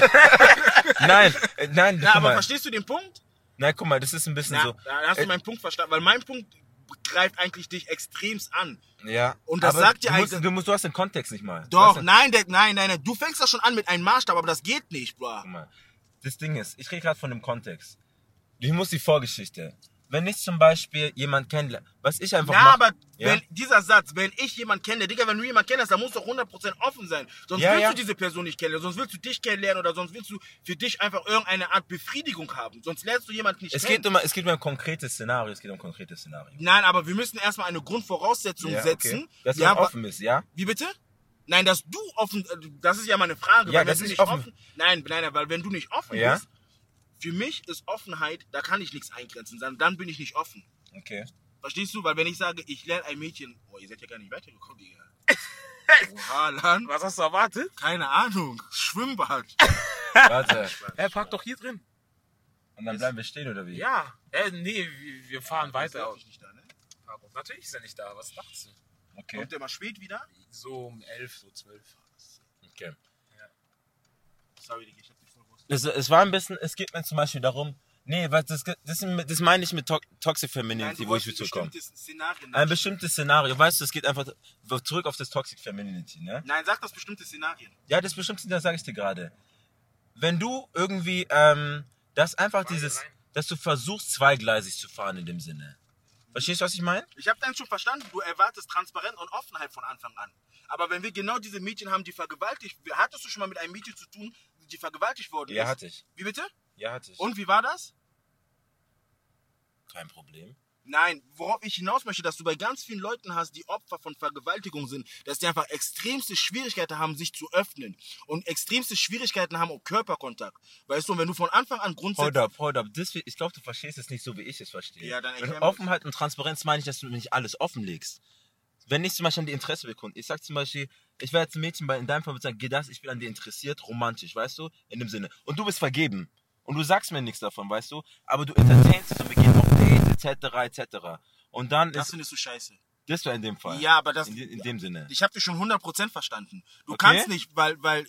Nein, äh, nein, Ja, guck aber mal. verstehst du den Punkt? Nein, guck mal, das ist ein bisschen Ja, so. da hast du äh, meinen Punkt verstanden, weil mein Punkt greift eigentlich dich extremst an. Ja. Und das aber sagt dir du musst, eigentlich- du musst, du hast den Kontext nicht mal. Du Doch, hast den- nein, der, nein, nein, nein, du fängst das schon an mit einem Maßstab, aber das geht nicht, bro. Guck mal, das Ding ist, ich rede gerade von dem Kontext. Ich muss die Vorgeschichte. Wenn ich zum Beispiel jemand kennenlerne, was ich einfach Ja, mache. aber Ja? wenn dieser Satz, wenn ich jemanden kenne, Digga, wenn du jemanden kennst, dann musst du doch hundert Prozent offen sein. Sonst Ja, willst ja. du diese Person nicht kennenlernen, sonst willst du dich kennenlernen oder sonst willst du für dich einfach irgendeine Art Befriedigung haben. Sonst lernst du jemanden nicht Es kennen. geht, um, es geht um ein konkretes Szenario, es geht um ein konkretes Szenario. Nein, aber wir müssen erstmal eine Grundvoraussetzung Ja, setzen. okay. Dass ja, du offen bist, ja? Wie bitte? Nein, dass du offen, äh, das ist ja meine Frage. Ja, weil wenn dass du ich nicht offen- offen, nein, nein, nein, weil wenn du nicht offen Ja? bist, für mich ist Offenheit, da kann ich nichts eingrenzen, dann, dann bin ich nicht offen. Okay. Verstehst du? Weil wenn ich sage, ich lerne ein Mädchen, oh, ihr seid ja gar nicht weitergekommen, Digga. Oha, Lan. Was hast du erwartet? Keine Ahnung, Schwimmbad. Warte. Hä, park doch hier drin. Und dann bleiben wir stehen, oder wie? Ja. Äh, nee, wir, wir fahren weiter. Ist nicht da, ne? Natürlich ist er nicht da. Was dachtest du? Okay. Kommt der mal spät wieder? So um elf, so zwölf. Okay. Sorry, Digga, ich hab dich voll gewusst. Es, es war ein bisschen, es geht mir zum Beispiel darum, nee, was, das, das, das meine ich mit to Toxic Femininity, wo ich will zurückkommen. Szenarien. Ein bestimmtes Szenario, weißt du, es geht einfach zurück auf das Toxic Femininity, ne? Nein, sag das bestimmte Szenarien. Ja, das bestimmte, das sage ich dir gerade. Wenn du irgendwie, ähm, das einfach dieses, dass du versuchst, zweigleisig zu fahren in dem Sinne. Verstehst du, was ich meine? Ich habe dann schon verstanden, du erwartest Transparenz und Offenheit von Anfang an. Aber wenn wir genau diese Mädchen haben, die vergewaltigt, hattest du schon mal mit einem Mädchen zu tun, die vergewaltigt worden Ja, ist? hatte ich. Wie bitte? Ja, hatte ich. Und wie war das? Kein Problem. Nein, worauf ich hinaus möchte, dass du bei ganz vielen Leuten hast, die Opfer von Vergewaltigung sind, dass die einfach extremste Schwierigkeiten haben, sich zu öffnen. Und extremste Schwierigkeiten haben auch Körperkontakt. Weißt du, und wenn du von Anfang an grundsätzlich... Hold up, hold up. Das, ich glaube, du verstehst es nicht so, wie ich es verstehe. Ja, dann erklär Mit mir Offenheit und Transparenz meine ich, dass du nicht alles offenlegst. Wenn ich zum Beispiel an die Interesse bekunde, ich sag zum Beispiel, ich wäre jetzt ein Mädchen, bei, in deinem Fall würde ich sagen, geh das, ich bin an dir interessiert, romantisch, weißt du, in dem Sinne. Und du bist vergeben. Und du sagst mir nichts davon, weißt du, aber du entertainst es und wir gehen auf Dates, et cetera, et cetera. Und dann Das ist, findest du scheiße. das war in dem Fall. Ja, aber das... In, de- in dem Sinne. Ich habe dich schon hundert Prozent verstanden. Du Okay. kannst nicht, weil, weil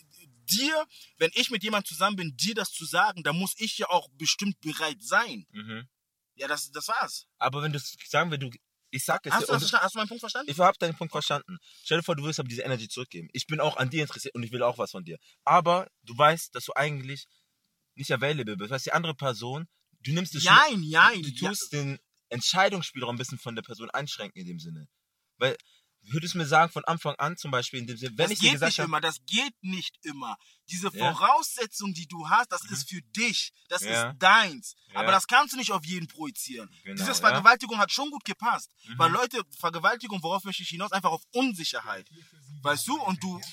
dir, wenn ich mit jemandem zusammen bin, dir das zu sagen, da muss ich ja auch bestimmt bereit sein. Mhm. Ja, das, das war's. Aber wenn du, sagen wir, du, ich sag es Hast dir, du, das und- verstanden? Hast du meinen Punkt verstanden? ich habe deinen Punkt verstanden. Stell dir vor, du willst aber diese Energy zurückgeben. Ich bin auch an dir interessiert und ich will auch was von dir. Aber du weißt, dass du eigentlich nicht available bist. Weißt du, die andere Person, du nimmst es schon, Nein, nein. du ja. tust den Entscheidungsspielraum ein bisschen von der Person einschränken in dem Sinne. Weil, würdest du mir sagen, von Anfang an zum Beispiel, in dem Sinne, wenn Das ich dir geht gesagt nicht habe, immer, das geht nicht immer. Diese Ja. Voraussetzung, die du hast, das ist für dich. Das Ja. ist deins. Ja. Aber das kannst du nicht auf jeden projizieren. Genau, Dieses ja. Vergewaltigung hat schon gut gepasst. Mhm. Weil Leute, Vergewaltigung, worauf möchte ich hinaus? Einfach auf Unsicherheit. Weißt du? Und du...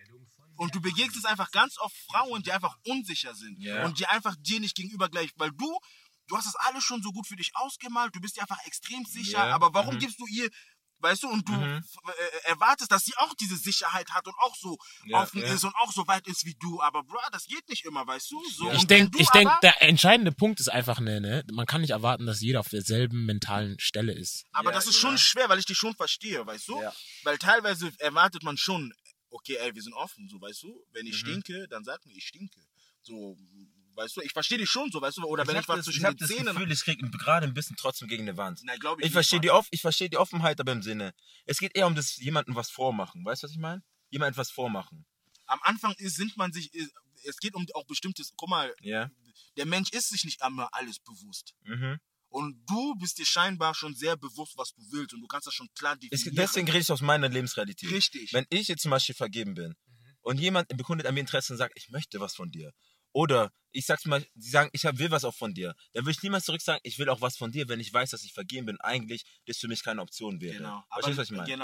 Und du begegnest einfach ganz oft Frauen, die einfach unsicher sind. Ja. Und die einfach dir nicht gegenüber gleich, weil du, du hast das alles schon so gut für dich ausgemalt, du bist dir einfach extrem sicher, Ja. aber warum Mhm. gibst du ihr, weißt du, und du Mhm. f- äh, erwartest, dass sie auch diese Sicherheit hat und auch so Ja, offen ja. ist und auch so weit ist wie du, aber bro, das geht nicht immer, weißt du? So, Ja. und Ich wenn denke, du ich denk, aber, der entscheidende Punkt ist einfach, ne, ne, man kann nicht erwarten, dass jeder auf derselben mentalen Stelle ist. aber Ja, das ist ja. schon schwer, weil ich dich schon verstehe, weißt du? Ja. Weil teilweise erwartet man schon, okay, ey, wir sind offen, so, weißt du? Wenn ich Mhm. stinke, dann sag mir, ich stinke. So, weißt du, ich verstehe dich schon so, weißt du? Oder wenn ich, hab was das, zwischen ich hab den das Zähnen... Gefühl, ich krieg gerade ein bisschen trotzdem gegen eine Wand. Nein, glaube ich, Ich nicht, verstehe Mann. die, Off ich verstehe die Offenheit, aber im Sinne, es geht eher um das jemandem was vormachen. Weißt du, was ich meine? Jemand etwas vormachen. Am Anfang ist, sind man sich, ist, es geht um auch bestimmtes, guck mal, Ja. der Mensch ist sich nicht immer alles bewusst. Mhm. Und du bist dir scheinbar schon sehr bewusst, was du willst und du kannst das schon klar Ich, definieren. deswegen rede ich aus meiner Lebensrealität. Richtig. Wenn ich jetzt zum Beispiel vergeben bin und jemand bekundet an mir Interesse und sagt, ich möchte was von dir. Oder ich sag's mal, sie sagen, ich hab- will was auch von dir. Dann will ich niemals zurück sagen, ich will auch was von dir, wenn ich weiß, dass ich vergeben bin. Eigentlich das für mich keine Option wäre. Genau. Verstehst du, was ich meine? Genau.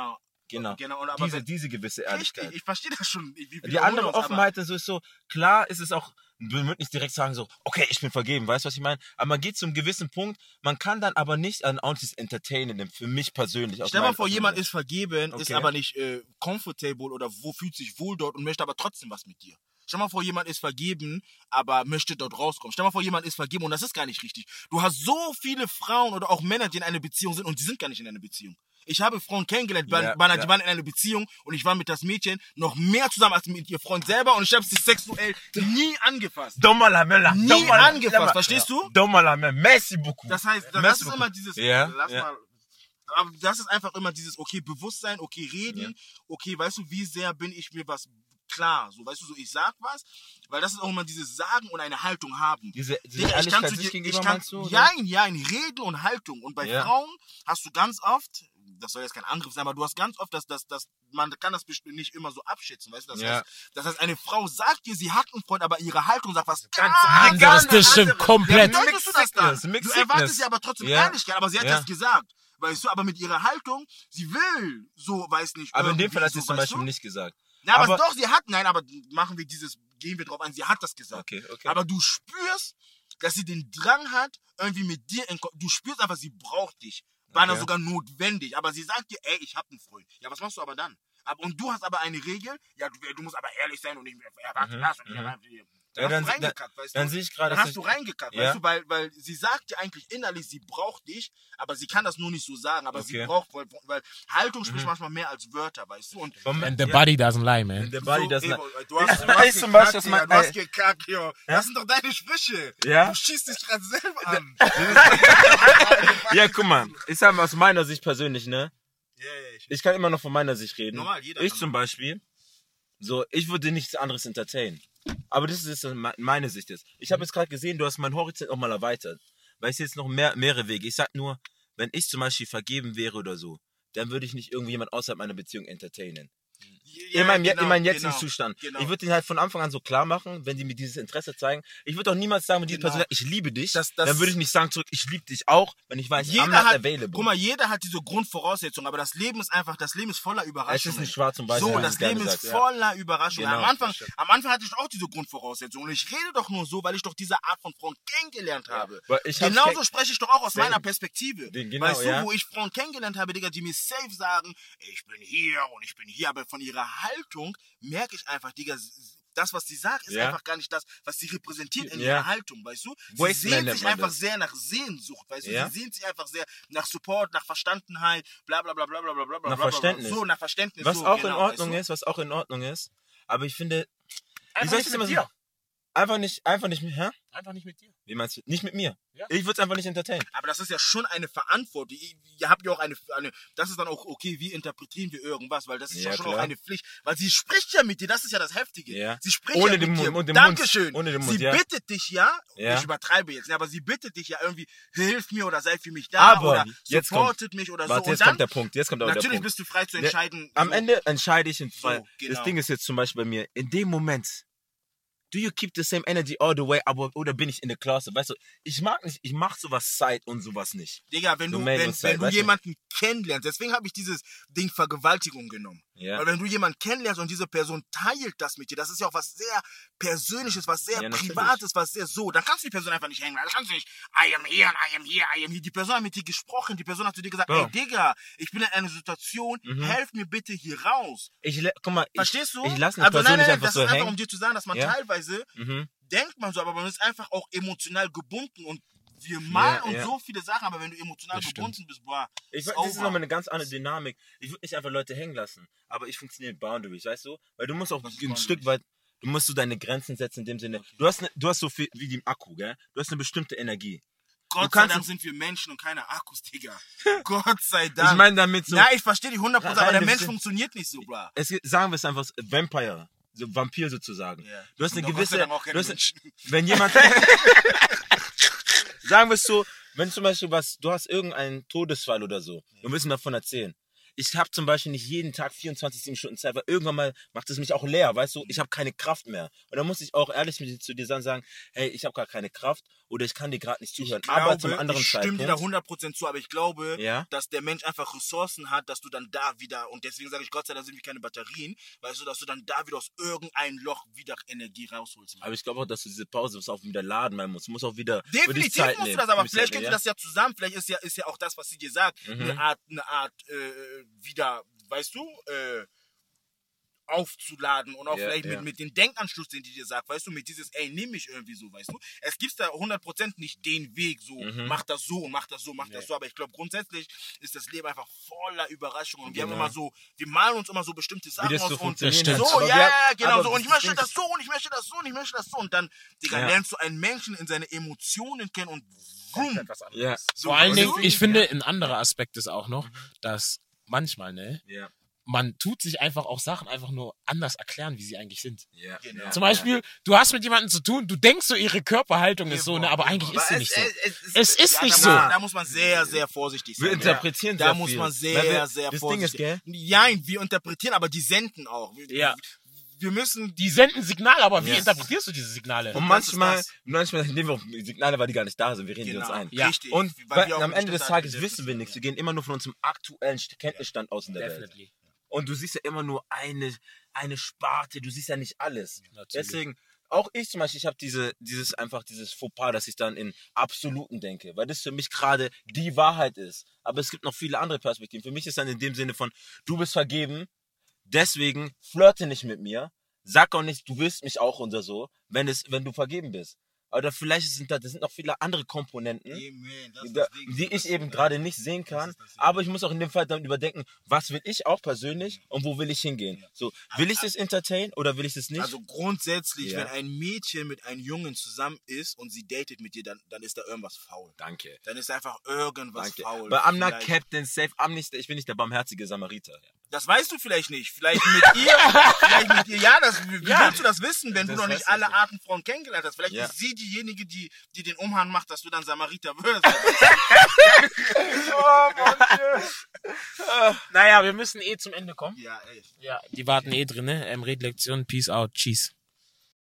Genau. genau und aber diese, wenn, diese gewisse Ehrlichkeit. richtig, ich verstehe das schon. Wie, wie Die andere Offenheit ist so, klar ist es auch, man wird nicht direkt sagen so, okay, ich bin vergeben, weißt du, was ich meine? Aber man geht zu einem gewissen Punkt, man kann dann aber nicht an Aunties entertainen, für mich persönlich. Stell mal vor, jemand ist vergeben, okay. ist aber nicht äh, comfortable oder wo fühlt sich wohl dort und möchte aber trotzdem was mit dir. Stell mal vor, jemand ist vergeben, aber möchte dort rauskommen. Stell mal vor, jemand ist vergeben und das ist gar nicht richtig. Du hast so viele Frauen oder auch Männer, die in einer Beziehung sind und die sind gar nicht in einer Beziehung. Ich habe Frauen kennengelernt, ja, die ja. waren in einer Beziehung und ich war mit das Mädchen noch mehr zusammen als mit ihr Freund selber und ich habe sie sexuell nie angefasst. Dommalamella. Nie Dommalamella. angefasst, verstehst du? Dommalamella. Merci beaucoup. Das heißt, das, Merci ist immer dieses, ja, lass ja. mal, aber das ist einfach immer dieses, okay, Bewusstsein, okay, reden, Ja. okay, weißt du, wie sehr bin ich mir was klar, so, weißt du, so, ich sag was, weil das ist auch immer dieses Sagen und eine Haltung haben. Diese, diese Digga, ich Ehrlichkeit kann zu sich dir, gegenüber, ich kann, meinst du? oder? ja, ja, Reden und Haltung. Und bei Ja. Frauen hast du ganz oft, das soll jetzt kein Angriff sein, aber du hast ganz oft, dass, dass, dass man kann das bestimmt nicht immer so abschätzen, weißt du? Das, Ja. heißt, das heißt, eine Frau sagt dir, sie hat einen Freund, aber ihre Haltung sagt was ganz anderes. Das stimmt komplett. Ja, deutest du das dann? Mixed Signals, Du Mixed erwartest Signals. ja aber trotzdem Ja. Ehrlichkeit, aber sie hat Ja. das gesagt. Weißt du, aber mit ihrer Haltung, sie will so, weiß nicht. Aber in dem irgendwie Fall hat sie so, es zum weißt Beispiel du? nicht gesagt. Ja, aber, aber- doch, sie hat, nein, aber machen wir dieses, gehen wir drauf ein, sie hat das gesagt. Okay, okay. Aber du spürst, dass sie den Drang hat, irgendwie mit dir, in, Ko- du spürst einfach, sie braucht dich. War Okay. sogar notwendig. Aber sie sagt dir, ey, ich hab einen Freund. Ja, was machst du aber dann? Aber, und du hast aber eine Regel, ja, du, du musst aber ehrlich sein und nicht mehr erwarten Mhm, das und ich mhm. erwarte dir. Ja, Dann dann- hast du reingekackt, weißt Dann du? sehe ich gerade, Dann dass hast du ich- reingekackt, Ja. weißt du, weil, weil sie sagt dir eigentlich innerlich, sie braucht dich, aber sie kann das nur nicht so sagen, aber sie Okay. braucht, weil, weil Haltung spricht manchmal mehr als Wörter, weißt du, und Vom- And the ja. body doesn't lie, man. Der Body, so, das ey, na- du hast, du Ja, hast ich zum Beispiel, gekackt, was Digga, man- du hast ey. gekackt, jo. Das sind doch deine Sprüche. Ja? Du schießt dich gerade selber an. Ja, guck mal, ich sag mal aus meiner Sicht persönlich, ne? Ja, ja, ich, Ich kann immer noch von meiner Sicht reden. Normal, jeder ich kann zum das. Beispiel, so, ich würde nichts anderes entertainen. Aber das ist me- meine Sicht jetzt. Ich habe jetzt gerade gesehen, du hast meinen Horizont auch mal erweitert. Weil ich sehe jetzt noch mehr, mehrere Wege. Ich sag nur, wenn ich zum Beispiel vergeben wäre oder so, dann würde ich nicht irgendjemand außerhalb meiner Beziehung entertainen. Ja, in meinem, je- genau, in meinem jetzigen genau, Zustand. genau. Ich würde ihn halt von Anfang an so klar machen, wenn die mir dieses Interesse zeigen. Ich würde auch niemals sagen, wenn diese Genau. Person sagt, ich liebe dich, Das- das- dann würde ich nicht sagen zurück, ich liebe dich auch, wenn ich weiß, I'm Jeder not hat, available. guck mal, jeder hat diese Grundvoraussetzungen, aber das Leben ist einfach, das Leben ist voller es Überraschungen. ist nicht schwarz und weiß. So, wie man das gerne Leben ist sagt, ja. voller Überraschungen. Genau, am, Anfang, das stimmt. am Anfang hatte ich auch diese Grundvoraussetzungen. Und ich rede doch nur so, weil ich doch diese Art von Frauen kennengelernt habe. Weil ich hab's Genauso ke- spreche ich doch auch aus Same. meiner Perspektive. Den- genau, weißt du, ja. wo ich Frauen kennengelernt habe, Digga, die mir safe sagen, ich bin hier und ich bin hier. Aber von ihrer Haltung merke ich einfach, Digga, s- das, was sie sagt, ist Ja. einfach gar nicht das, was sie repräsentiert in Ja. ihrer Haltung, weißt du? Sie Wasteland sehnt nennt sich man einfach das. sehr nach Sehnsucht, weißt du? Ja. Sie sehnt sich einfach sehr nach Support, nach Verstandenheit, bla bla bla bla bla bla bla bla. Nach bla, bla. Verständnis. So, nach Verständnis. Was so, auch genau, in Ordnung weißt du? ist, was auch in Ordnung ist. Aber ich finde, wie Einfach soll nicht ich das mit immer dir. sagen? Einfach nicht, einfach nicht, hä? Einfach nicht mit dir. Wie meinst du? Nicht mit mir. Ja. Ich würde es einfach nicht entertainen. Aber das ist ja schon eine Verantwortung. Ihr, ihr habt ja auch eine, eine, das ist dann auch okay, wie interpretieren wir irgendwas, weil das ist ja, Ja, schon klar. auch eine Pflicht. Weil sie spricht ja mit dir, das ist ja das Heftige. Ja. Sie spricht Ohne ja den mit dir. Mund- und den Dankeschön. Mund. Ohne den Mund, sie ja. bittet dich ja, Ja. ich übertreibe jetzt, ne, aber sie bittet dich ja irgendwie, hilf mir oder sei für mich da Aber oder jetzt supportet mich oder Warte, so. jetzt Und dann, kommt der Punkt. Jetzt kommt aber der natürlich Punkt. bist du frei zu Der- entscheiden. Am so. Ende entscheide ich, in weil genau. das Ding ist jetzt zum Beispiel bei mir, in dem Moment, do you keep the same energy all the way, aber oder bin ich in der Klasse? Weißt du, ich mag nicht, ich mach sowas Side und sowas nicht. Digga, wenn du, Domain wenn, und Zeit, wenn du weißt du? jemanden kennenlernst, deswegen habe ich dieses Ding Vergewaltigung genommen. Ja. Weil wenn du jemanden kennenlernst und diese Person teilt das mit dir, das ist ja auch was sehr Persönliches, was sehr Ja, natürlich. Privates, was sehr so, dann kannst du die Person einfach nicht hängen lassen. Dann kannst du nicht, I am here, I am here, I am here. Die Person hat mit dir gesprochen, die Person hat zu dir gesagt, Bro. ey Digga, ich bin in einer Situation, Mhm. helf mir bitte hier raus. Ich, le- guck mal, ich, Verstehst du? ich lasse eine also Person nein, nein, nicht nein, einfach das so ist einfach, hängen. um dir zu sagen, dass man Ja. teilweise Mhm. denkt man so, aber man ist einfach auch emotional gebunden und wir malen Ja, und ja. so viele Sachen, aber wenn du emotional Das stimmt. gebunden bist, boah, Ich, ist weiß, das ist over. nochmal eine ganz andere Dynamik. Ich würde nicht einfach Leute hängen lassen, aber ich funktioniere mit Boundaries, weißt du? Weil du musst auch Was ist ein Boundaries? Stück weit, du musst so deine Grenzen setzen in dem Sinne. Du hast, ne, du hast so viel wie dem Akku, gell? Du hast eine bestimmte Energie. Gott sei kannst- Dank sind wir Menschen und keine Akkus, Digga. Gott sei Dank. Ich meine damit so, ja, ich verstehe die hundert Prozent, aber der Rein Mensch bestimmt- funktioniert nicht so, bla. es, gibt- sagen wir es einfach, so, Vampire, so Vampir sozusagen. Ja. Du hast eine Und Gott sei gewisse, Dank auch keine du hast, Menschen. wenn jemand, sagen wir es so, wenn zum Beispiel was, du hast irgendeinen Todesfall oder so, du willst mir davon erzählen. ich habe zum Beispiel nicht jeden Tag vierundzwanzig, sieben Stunden Zeit, weil irgendwann mal macht es mich auch leer, weißt du, ich habe keine Kraft mehr. Und dann muss ich auch ehrlich mit, zu dir sagen, hey, ich habe gar keine Kraft oder ich kann dir gerade nicht zuhören. Ich aber glaube, zum anderen ich stimme Zeitpunkt, dir da hundert Prozent zu, aber ich glaube, Ja? dass der Mensch einfach Ressourcen hat, dass du dann da wieder, und deswegen sage ich, Gott sei Dank sind wir keine Batterien, weißt du, dass du dann da wieder aus irgendeinem Loch wieder Energie rausholst. aber ich glaube auch, dass du diese Pause musst auch wieder laden, man muss, du musst auch wieder für dich Definitiv Zeit musst du nehmen. das, aber Für dich vielleicht Zeit könnt ihr nehmen, das ja zusammen, vielleicht ist ja, ist ja auch das, was sie dir sagt, Mhm. eine Art, eine Art, äh, wieder, weißt du, äh, aufzuladen und auch Ja, vielleicht ja. mit, mit dem Denkanschluss, den die dir sagt, weißt du, mit dieses, ey, nimm mich irgendwie so, weißt du. Es gibt da hundert Prozent nicht den Weg so, Mhm. mach das so, mach das so, mach Nee. das so, aber ich glaube grundsätzlich ist das Leben einfach voller Überraschungen und wir Genau. haben immer so, wir malen uns immer so bestimmte Sachen das aus so und funktionieren stimmt. so, Aber ja, wir- ja, genau aber so und ich das möchte Ding das ist- so und ich möchte das so und ich möchte das so und dann, Digga, Ja. lernst du einen Menschen in seine Emotionen kennen und boom, Etwas anderes. Ja. so, Vor allen und Dingen, deswegen- ich finde, ein anderer Aspekt ist auch noch, Mhm. dass manchmal, ne, Ja, man tut sich einfach auch Sachen einfach nur anders erklären, wie sie eigentlich sind. ja, Genau. ja. Zum Beispiel, du hast mit jemandem zu tun, du denkst so, ihre Körperhaltung ist so, ne, aber eigentlich ist sie Aber nicht es, so. es, es, Es ist ja, nicht da so. Muss, da muss man sehr, sehr vorsichtig Wir sein. interpretieren Da sehr muss viel. man Weil sehr, wir, sehr das vorsichtig Ding ist, gell? Nein, wir interpretieren, aber die senden auch. Wir, Ja. wir müssen Die senden Signale, aber wie Ja. interpretierst du diese Signale? Und das ist manchmal, das. manchmal nehmen wir auch Signale, weil die gar nicht da sind. Wir reden die genau, uns ein. Ja. richtig. Und weil weil, wir auch am eine Ende des bestimmte Art Tages von wissen wir nichts. Wir Selbstbestimmung gehen immer nur von unserem aktuellen Kenntnisstand aus in der Welt. Definitely. Und du siehst ja immer nur eine, eine Sparte. Du siehst ja nicht alles. Natürlich. Deswegen, auch ich zum Beispiel, ich habe diese, dieses einfach dieses Fauxpas, dass ich dann in Absoluten denke, weil das für mich gerade die Wahrheit ist. Aber es gibt noch viele andere Perspektiven. Für mich ist dann in dem Sinne von, du bist vergeben, deswegen flirte nicht mit mir, sag auch nicht, du willst mich auch oder so, wenn es, wenn du vergeben bist. Oder vielleicht sind da, das sind noch viele andere Komponenten, Amen, das ist da, das Ding. die Das ich eben ist- gerade nicht sehen kann. ist das Ding. Aber ich muss auch in dem Fall dann überdenken, was will ich auch persönlich und wo will ich hingehen. So, will ich das entertain oder will ich das nicht? Also grundsätzlich, Ja. wenn ein Mädchen mit einem Jungen zusammen ist und sie datet mit dir, dann, dann ist da irgendwas faul. Danke. Dann ist einfach irgendwas Danke. faul. But I'm not Vielleicht- Captain Safe. I'm nicht, ich bin nicht der barmherzige Samariter. Das weißt du vielleicht nicht. Vielleicht mit ihr, vielleicht mit ihr, ja, das, wie Ja. willst du das wissen, wenn Das du noch weiß nicht ich alle nicht. Arten Frauen kennengelernt hast? Vielleicht Ja. ist sie diejenige, die, die den Umhang macht, dass du dann Samariter wirst. Naja, wir müssen eh zum Ende kommen. ja, ey. Ja, die warten eh drin, ne? Ähm, Redlektion, Peace out, Cheese.